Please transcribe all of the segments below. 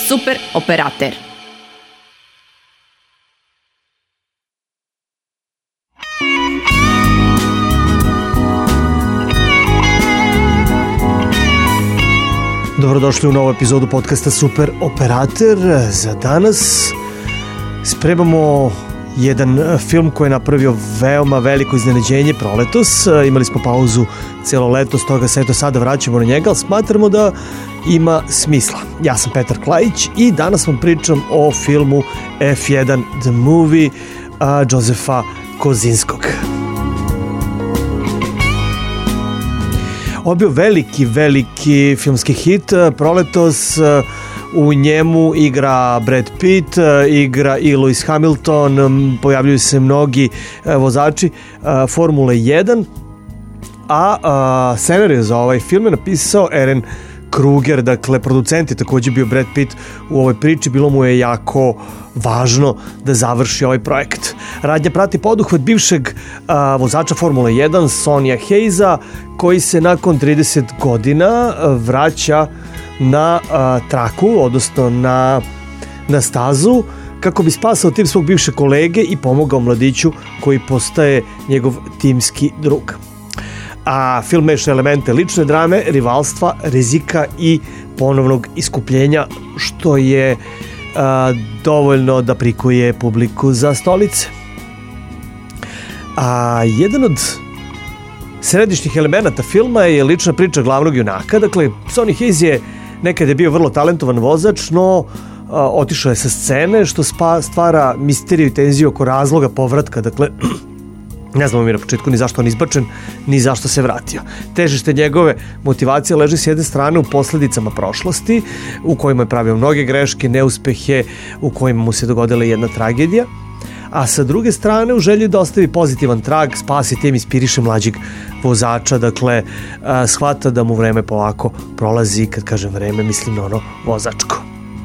Super Operater. Dobrodošli u novu epizodu podcasta Super Operater. Za danas spremamo jedan film koji je napravio veoma veliko iznenađenje proletos. Imali smo pauzu cijelo leto, stoga se eto sada vraćamo na njega, ali smatramo da ima smisla. Ja sam Petar Klajić i danas vam pričam o filmu F1 The Movie Josefa Kosinskog. Ovo je bio veliki filmski hit proletos. U njemu igra Brad Pitt, igra i Lewis Hamilton, pojavljuju se mnogi vozači Formule 1, a scenariju za ovaj film je napisao Aaron Kruger, dakle producent je također bio Brad Pitt u ovoj priči, bilo mu je jako važno da završi ovaj projekt. Radnja prati poduhvat bivšeg vozača Formule 1 Sonia Hayesa, koji se nakon 30 godina vraća na traku, odnosno na stazu, kako bi spasao tim svog bivšeg kolege i pomogao mladiću koji postaje njegov timski drug. A film meša elemente lične drame, rivalstva, rizika i ponovnog iskupljenja, što je dovoljno da prikuje publiku za stolice. A jedan od središnjih elemenata filma je lična priča glavnog junaka. Dakle, Sonny Hayes je nekad je bio vrlo talentovan vozač, no otišao je sa scene, što stvara misteriju i tenziju oko razloga povratka. Dakle, ne znamo mi na početku ni zašto on izbačen, ni zašto se vratio. Težište njegove motivacije leži s jedne strane u posljedicama prošlosti, u kojima je pravio mnoge greške, neuspehe, u kojima mu se dogodila jedna tragedija, a sa druge strane u želji da ostavi pozitivan trag, spasi tim, inspiriše mlađeg vozača, dakle shvata da mu vreme polako prolazi. Kad kažem vreme, mislim na ono vozačko.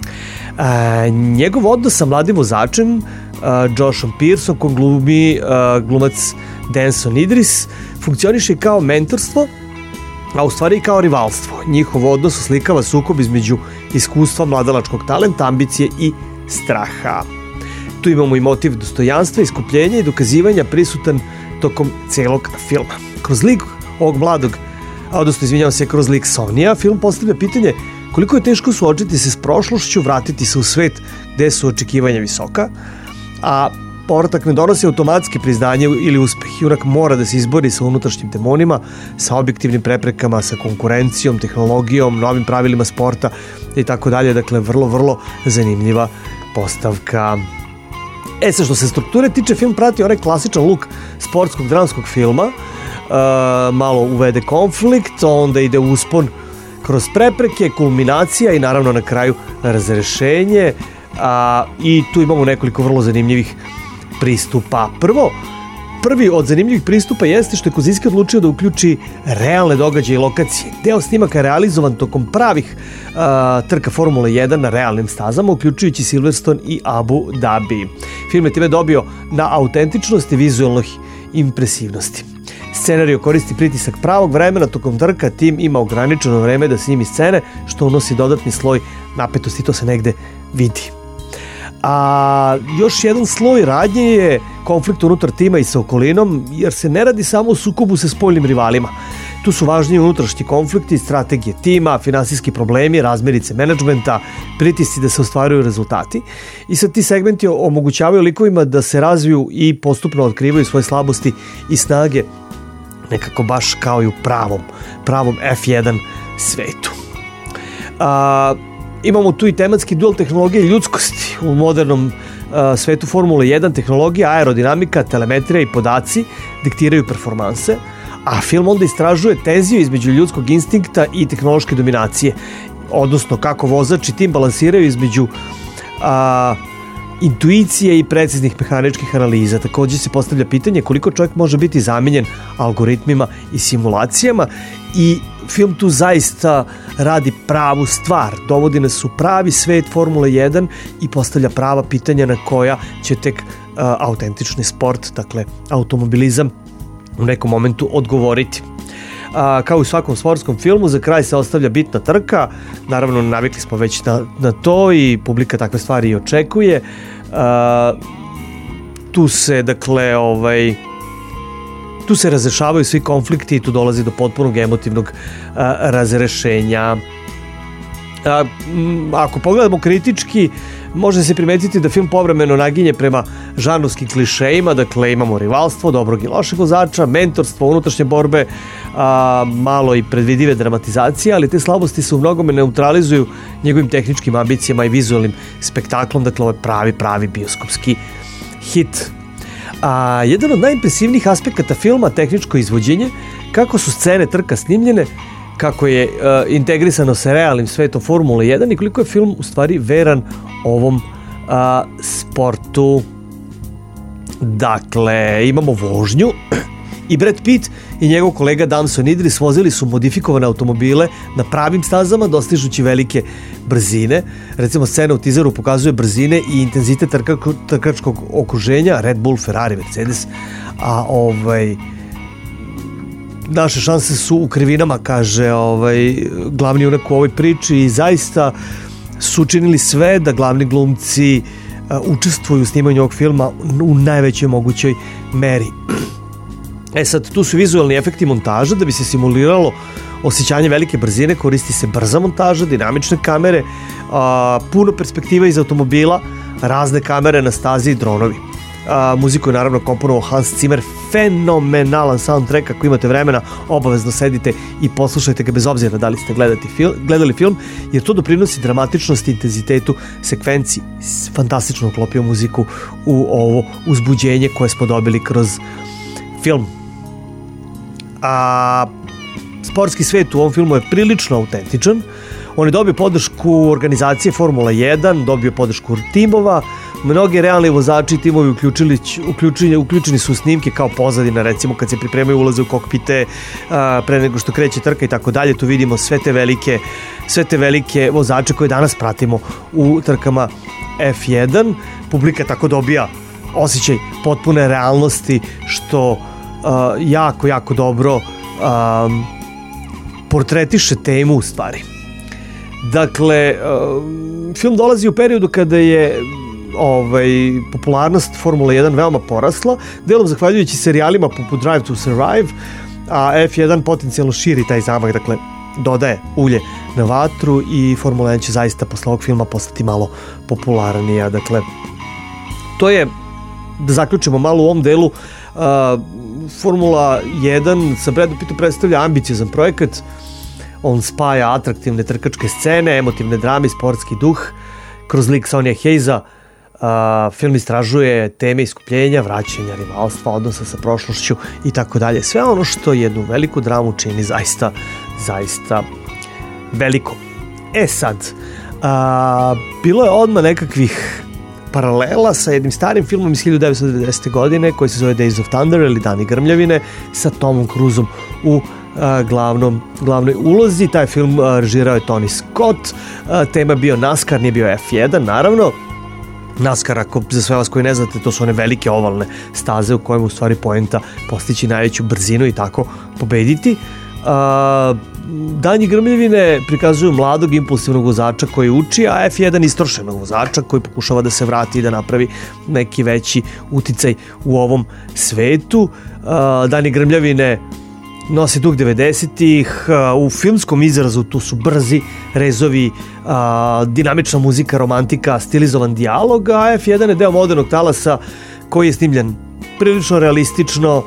Njegov odnos sa mladim vozačem Joshom Pearsom, kog glumi glumac Denson Idris, funkcioniše kao mentorstvo, a u stvari i kao rivalstvo. Njihov odnos oslikava sukob između iskustva, mladalačkog talenta, ambicije i straha. Tu imamo i motiv dostojanstva, iskupljenja i dokazivanja prisutan tokom celog filma. Kroz lik ovog mladog, kroz lik Sonija, film postavlja pitanje koliko je teško suočiti se s prošlošću, vratiti se u svet gde su očekivanja visoka, a povratak ne donosi automatski priznanje ili uspeh. Junak mora da se izbori sa unutrašnjim demonima, sa objektivnim preprekama, sa konkurencijom, tehnologijom, novim pravilima sporta i tako dalje. Dakle, vrlo zanimljiva postavka. Sad što se strukture tiče, film prati onaj klasičan luk sportskog dramskog filma, malo uvede konflikt, onda ide uspon kroz prepreke, kulminacija i naravno na kraju razrešenje, i tu imamo nekoliko vrlo zanimljivih pristupa. Prvi od zanimljivih pristupa jeste što je Kosinski odlučio da uključi realne događaje i lokacije. Deo snimaka je realizovan tokom pravih trka Formule 1 na realnim stazama, uključujući Silverstone i Abu Dhabi. Film je time dobio na autentičnosti i vizualnoj impresivnosti. Scenariju koristi pritisak pravog vremena tokom trka, tim ima ograničeno vreme da snimi scene, što unosi dodatni sloj napetosti i to se negde vidi. A još jedan sloj radnje je konflikt unutar tima i sa okolinom, jer se ne radi samo o sukobu sa spoljnim rivalima. Tu su važniji unutrašnji konflikti, strategije tima, finansijski problemi, razmirice menadžmenta, pritisci da se ostvaruju rezultati. I sad ti segmenti omogućavaju likovima da se razviju i postupno otkrivaju svoje slabosti i snage, nekako baš kao i u pravom F1 svetu. Imamo tu i tematski duel tehnologije i ljudskosti. U modernom svetu Formule 1 tehnologija, aerodinamika, telemetrija i podaci diktiraju performanse, a film onda istražuje tenziju između ljudskog instinkta i tehnološke dominacije, odnosno kako vozač i tim balansiraju između intuicije i preciznih mehaničkih analiza. Također se postavlja pitanje koliko čovjek može biti zamenjen algoritmima i simulacijama, i film tu zaista radi pravu stvar. Dovodi nas u pravi svet Formule 1 i postavlja prava pitanja na koja će tek autentični sport, dakle automobilizam, u nekom momentu odgovoriti. kao u svakom sportskom filmu, za kraj se ostavlja bitna trka, naravno navikli smo već na to i publika takve stvari i očekuje. Tu se, dakle, tu se razrešavaju svi konflikti i tu dolazi do potpunog emotivnog razrešenja. Ako pogledamo kritički, može se primetiti da film povremeno naginje prema žanrovskim klišejima, dakle imamo rivalstvo, dobrog i lošeg vozača, mentorstvo, unutrašnje borbe, malo i predvidive dramatizacije, ali te slabosti se u mnogome neutralizuju njegovim tehničkim ambicijama i vizualnim spektaklom, dakle ovo je pravi bioskopski hit. Jedan od najimpresivnijih aspekata filma, tehničko izvođenje, kako su scene trka snimljene, kako je integrisano sa realnim svetom Formule 1 i koliko je film u stvari veran ovom sportu. Dakle, imamo vožnju i Brad Pitt i njegov kolega Damson Idris vozili su modifikovane automobile na pravim stazama, dostižući velike brzine. Recimo, scena u teaseru pokazuje brzine i intenzitet trkačkog okruženja Red Bull, Ferrari, Mercedes, naše šanse su u krivinama, kaže glavni junak u ovoj priči, i zaista su učinili sve da glavni glumci učestvuju u snimanju ovog filma u najvećoj mogućoj meri. Sad, tu su vizualni efekti montaža. Da bi se simuliralo osjećanje velike brzine, koristi se brza montaža, dinamične kamere, puno perspektiva iz automobila, razne kamere na stazi i dronovi. Muziku je naravno komponovao Hans Zimmer, fenomenalan soundtrack. Ako imate vremena, obavezno sedite i poslušajte ga bez obzira da li ste gledali film, jer to doprinosi dramatičnosti, intenzitetu sekvenci. Fantastično uklopio muziku u ovo uzbuđenje koje smo dobili kroz film. Sportski svet u ovom filmu je prilično autentičan. On je dobio podršku organizacije Formula 1, dobio podršku timova. Mnogi realni vozači i timovi uključeni su u snimke kao pozadina, recimo kad se pripremaju ulaze u kokpite pre nego što kreće trka i tako dalje. Tu vidimo sve te velike vozače koje danas pratimo u trkama F1. Publika tako dobija osjećaj potpune realnosti, što jako dobro portretiše temu u stvari. Dakle, film dolazi u periodu kada je popularnost Formule 1 veoma porasla, delom zahvaljujući serijalima poput Drive to Survive, a F1 potencijalno širi taj zamah, dakle dodaje ulje na vatru i Formula 1 će zaista posle ovog filma postati malo popularnija. Dakle, to je, da zaključimo malo u ovom delu, Formula 1 sa Bradom Pittom predstavlja ambiciozan projekat. On spaja atraktivne trkačke scene, emotivne drame, sportski duh. Kroz lik Sonija Hayesa film istražuje teme iskupljenja, vraćanja, rivalstva, odnosa sa prošlošću i tako dalje. Sve ono što jednu veliku dramu čini zaista veliko. Sad, bilo je odmah nekakvih paralela sa jednim starim filmom iz 1990. godine koji se zove Days of Thunder ili Dani grmljavine, sa Tomom Cruiseom u glavnoj ulozi. Taj film režirao je Tony Scott. Tema je bio NASCAR, nije bio F1, naravno. NASCAR, ako za sve vas koji ne znate, to su one velike ovalne staze u kojima u stvari poenta postići najveću brzinu i tako pobediti. Danji grmljavine prikazuju mladog impulsivnog vozača koji uči, a F1 istrošenog vozača koji pokušava da se vrati i da napravi neki veći uticaj u ovom svetu. Danji grmljavine nosi duh 90-ih, u filmskom izrazu tu su brzi rezovi, dinamična muzika, romantika, stilizovan dijalog, a F1 je deo modernog talasa koji je snimljen prilično realistično,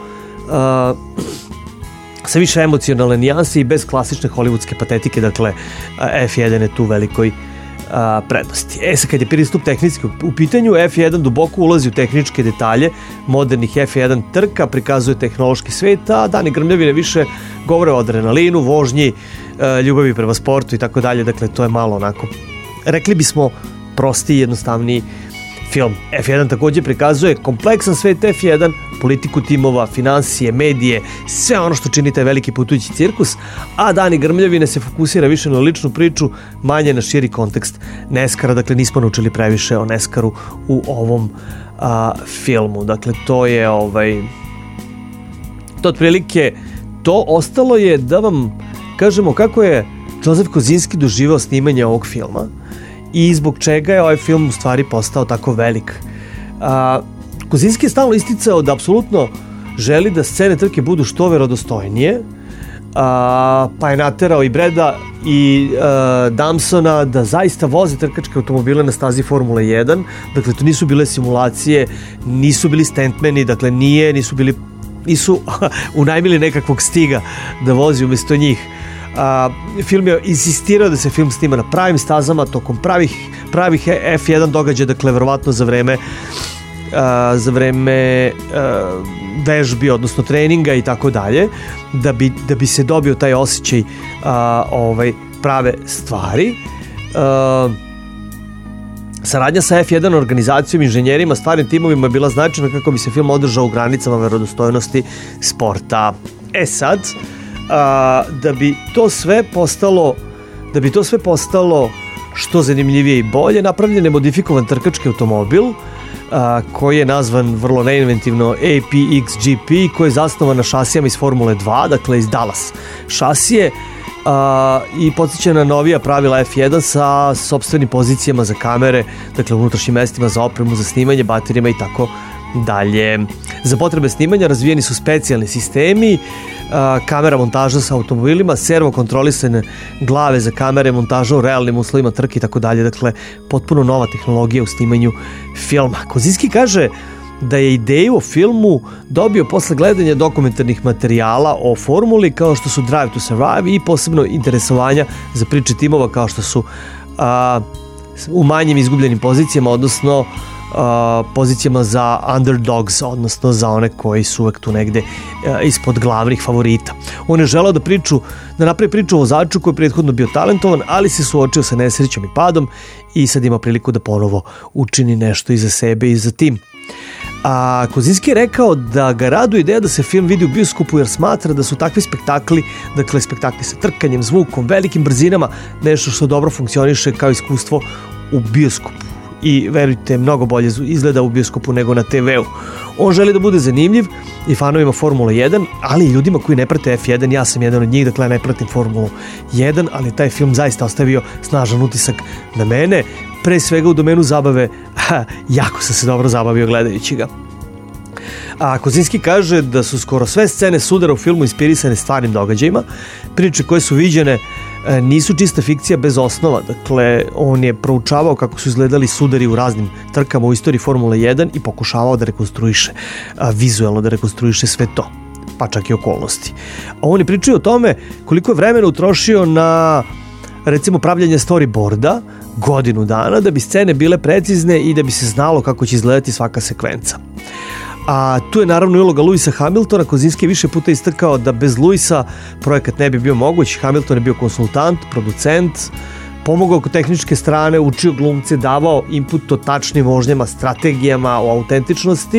sa više emocionalne nijanse i bez klasične hollywoodske patetike. Dakle, F1 je tu velikoj prednosti. Sad, kad je pristup tehnički u pitanju, F1 duboko ulazi u tehničke detalje modernih F1 trka, prikazuje tehnološki svet, a Dani grmljavine više govore o adrenalinu, vožnji, ljubavi prema sportu i tako dalje. Dakle, to je malo onako, rekli bismo, prostiji i jednostavniji film. F1 takođe prikazuje kompleksan svet F1, politiku timova, finansije, medije, sve ono što čini taj veliki putujući cirkus, a Dani grmljavine se fokusira više na ličnu priču, manje na širi kontekst NASCAR-a. Dakle, nismo naučili previše o NASCAR-u u ovom otprilike to. Ostalo je da vam kažemo kako je Joseph Kosinski doživao snimanje ovog filma i zbog čega je ovaj film u stvari postao tako velik. Kosinski je stalno isticao da apsolutno želi da scene trke budu što verodostojnije, pa je naterao i Breda i Damsona da zaista voze trkačke automobile na stazi Formule 1. Dakle, to nisu bile simulacije, nisu bili stuntmeni, dakle nisu unajmili nekakvog Stiga da vozi umjesto njih. Film je insistirao da se film snima na pravim stazama tokom pravih F1 događaja, dakle verovatno za vreme vežbi, odnosno treninga i tako dalje, da bi se dobio taj osjećaj prave stvari. Saradnja sa F1 organizacijom, inženjerima, stvarnim timovima je bila značajna kako bi se film održao u granicama verodostojnosti sporta. Sad, da bi to sve postalo što zanimljivije i bolje, napravljen je modifikovan trkački automobil koji je nazvan vrlo neinventivno APXGP, koji je zasnovan na šasijama iz Formule 2, dakle iz Dallas šasije, i podsjeća na novija pravila F1 sa sopstvenim pozicijama za kamere, dakle unutrašnjim mestima za opremu, za snimanje, baterijama i tako dalje. Za potrebe snimanja razvijeni su specijalni sistemi, kamera montaža sa automobilima, servo kontrolisane glave za kamere, montaža u realnim uslovima trke i tako dalje, dakle potpuno nova tehnologija u snimanju filma. Kosinski kaže da je ideju o filmu dobio posle gledanja dokumentarnih materijala o formuli kao što su Drive to Survive i posebno interesovanja za priče timova kao što su u manjim izgubljenim pozicijama, odnosno pozicijama za underdogs, odnosno za one koji su uvek tu negde ispod glavnih favorita. On je želeo da napravi priču o vozaču koji je prethodno bio talentovan, ali se suočio sa nesrećom i padom i sad ima priliku da ponovo učini nešto i za sebe i za tim. Kosinski je rekao da ga raduje ideja da se film vidi u bioskopu jer smatra da su takvi spektakli, dakle spektakli sa trkanjem, zvukom, velikim brzinama, nešto što dobro funkcioniše kao iskustvo u bioskopu. I verujte, mnogo bolje izgleda u bioskopu nego na TV-u. On želi da bude zanimljiv i fanovima Formule 1, ali i ljudima koji ne prate F1. Ja sam jedan od njih, dakle ne pratim Formulu 1, ali taj film zaista ostavio snažan utisak na mene, pre svega u domenu zabave. Jako sam se dobro zabavio gledajući ga. Kosinski kaže da su skoro sve scene sudara u filmu inspirisane stvarnim događajima. Priče koje su viđene nisu čista fikcija bez osnova. Dakle, on je proučavao kako su izgledali sudari u raznim trkama u istoriji Formule 1 i pokušavao da rekonstruiše, vizuelno da rekonstruiše sve to, pa čak i okolnosti. On je pričao o tome koliko je vremena utrošio na, recimo, pravljanje storyboarda, godinu dana, da bi scene bile precizne i da bi se znalo kako će izgledati svaka sekvenca. Tu je naravno uloga Lewisa Hamiltona. Kosinski je više puta istakao da bez Lewisa projekat ne bi bio moguć. Hamilton je bio konsultant, producent, pomogao kod tehničke strane, učio glumce, davao input o tačnim vožnjama, strategijama, o autentičnosti,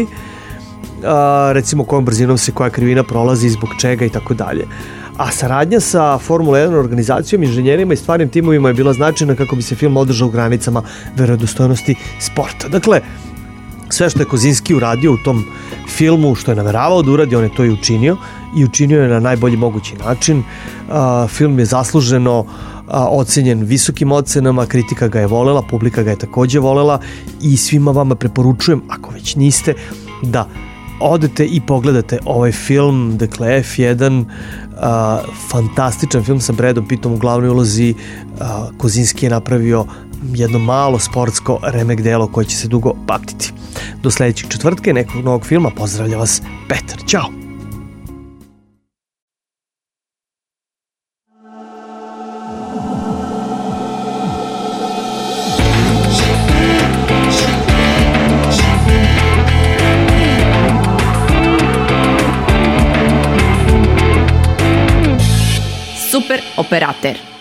recimo kojom brzinom se koja krivina prolazi, zbog čega i tako dalje. A saradnja sa Formula 1 organizacijom, inženjerima i stvarnim timovima je bila značajna kako bi se film održao u granicama verodostojnosti sporta. Dakle, sve što je Kosinski uradio u tom filmu, što je nameravao da uradi, on je to i učinio je na najbolji mogući način. Film je zasluženo ocenjen visokim ocenama, kritika ga je volela, publika ga je takođe volela i svima vama preporučujem, ako već niste, da odete i pogledate ovaj film, dakle F1, fantastičan film sa Bradom Pittom u glavnoj ulozi. Kosinski je napravio jedno malo sportsko remek delo koje će se dugo pamtiti. Do sledećeg četvrtka i nekog novog filma. Pozdravlja vas Petar. Ćao! Super operater.